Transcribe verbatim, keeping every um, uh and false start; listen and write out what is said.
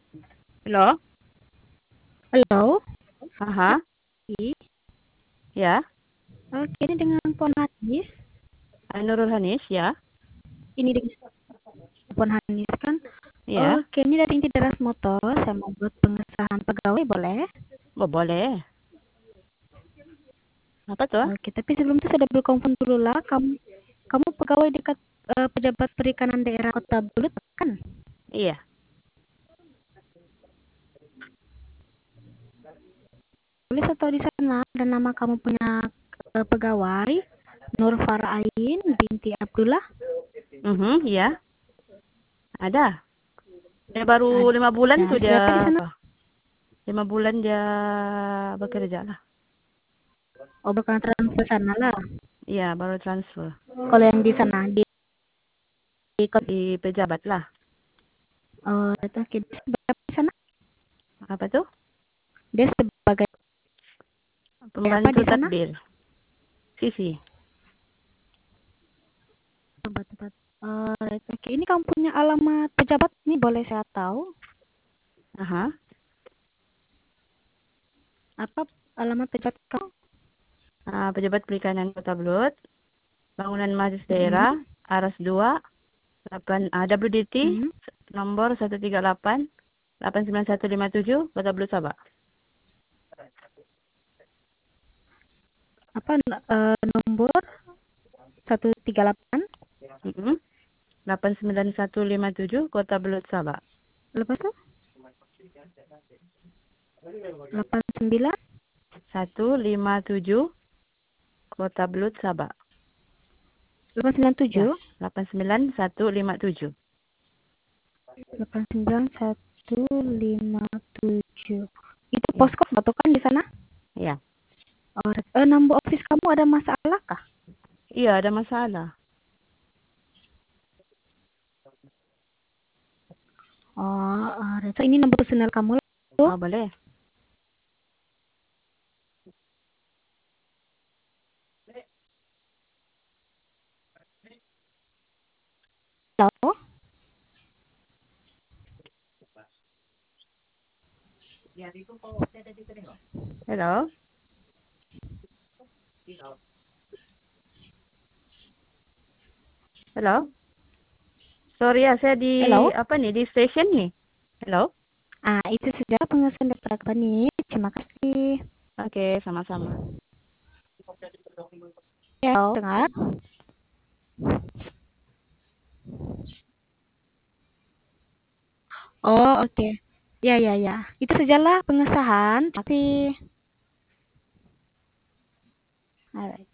Halo? Halo? Aha, Iya. ya. Oke, ini dengan Pon Hanis. Hai Nurul Hanis, ya. Ini dengan Pon Hanis kan? Ya, Oke, ini dari Inti Deras Motor. Saya mau buat pengesahan pegawai, boleh? oh, boleh. Apa tuh? Oke, tapi sebelum itu sudah berkonfirm dulu lah. Kamu, kamu pegawai dekat eh, pejabat perikanan daerah Kota Belut kan? Iya. Boleh saya tahu di sana dan nama kamu punya eh, pegawai? Nur Farah Ain binti Abdullah. Mhm, iya. Ada. Dia baru lima bulan Ada tuh dia siapa di sana? apa? Lima bulan dia bekerja lah. Oh, bukan transfer sana lah. Iya, baru transfer Kalau yang di sana di, di Kota, di pejabat lah. oh, oke, berapa di sana? Apa tuh? Dia sebagai apa Pembantu di sana? tadbir. Sisi. Tempat-tempat. Eh, oke, ini kamu punya alamat pejabat nih, boleh saya tahu? Aha. Apa alamat pejabat kamu? Nah, pejabat perikanan Kota Blut, bangunan Majlis Mm-mm, Daerah, Aras dua, delapan ah, W D T mm-mm. nomor satu tiga delapan delapan sembilan satu lima tujuh Kota Blut Sabah. Apa eh, nomor satu tiga delapan, Mm-mm. delapan sembilan satu lima tujuh Kota Belut Sabah. lepas itu delapan sembilan satu lima tujuh Kota Belut Sabah. delapan sembilan Ya, tujuh delapan sembilan satu lima tujuh. delapan sembilan satu lima tujuh. Itu Ya, poskop atau kan di sana? ya. Oh, eh, number office kamu ada masalah kah? Iya, ada masalah. Oh, eh, so ini nomor personal kamu loh. Oh, boleh. Halo? Halo. Halo. Sorry ya, saya di Halo? apa nih di station nih. Halo. Ah, itu saja pengesahan daftar nih. Terima kasih. Oke, sama-sama. Ya, dengar. Oh, oke. Ya, ya, ya. Itu sajalah pengesahan. Tapi, alright.